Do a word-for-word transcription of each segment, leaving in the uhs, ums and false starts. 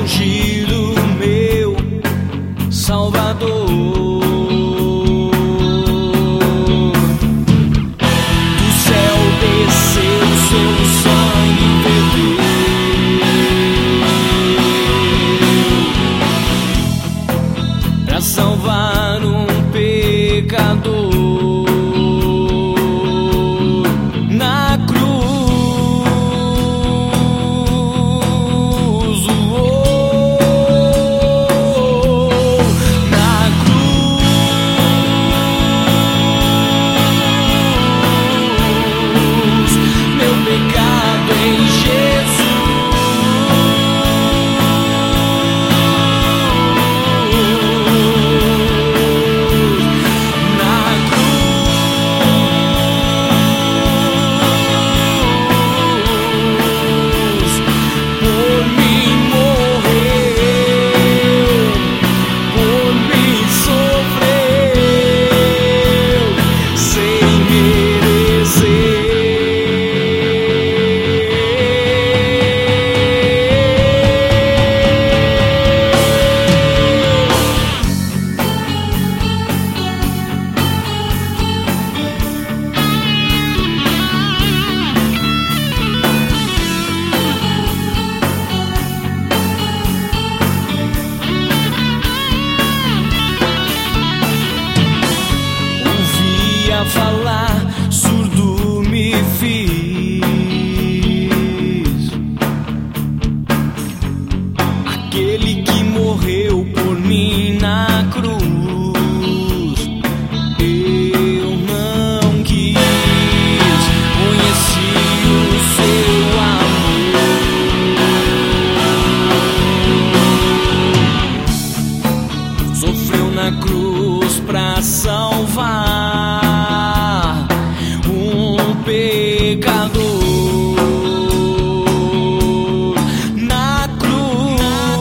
ungido, meu Salvador. Do céu desceu, seu sangue verteu pra salvar um pecador. Falar, surdo me fiz. Aquele que morreu por mim na cruz, eu não quis. Conheci o seu amor. Sofreu na cruz pra salvar pecador. Na cruz,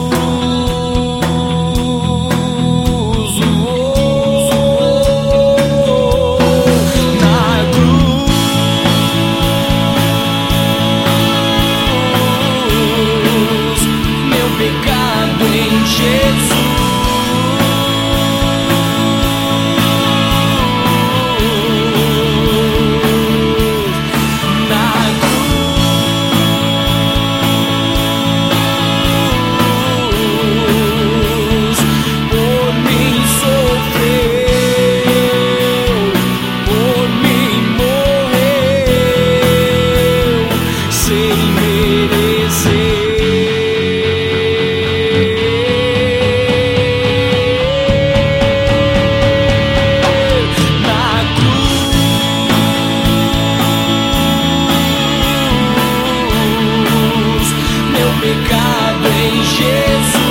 oh, na cruz, meu pecado em Jesus. Pecado em Jesus.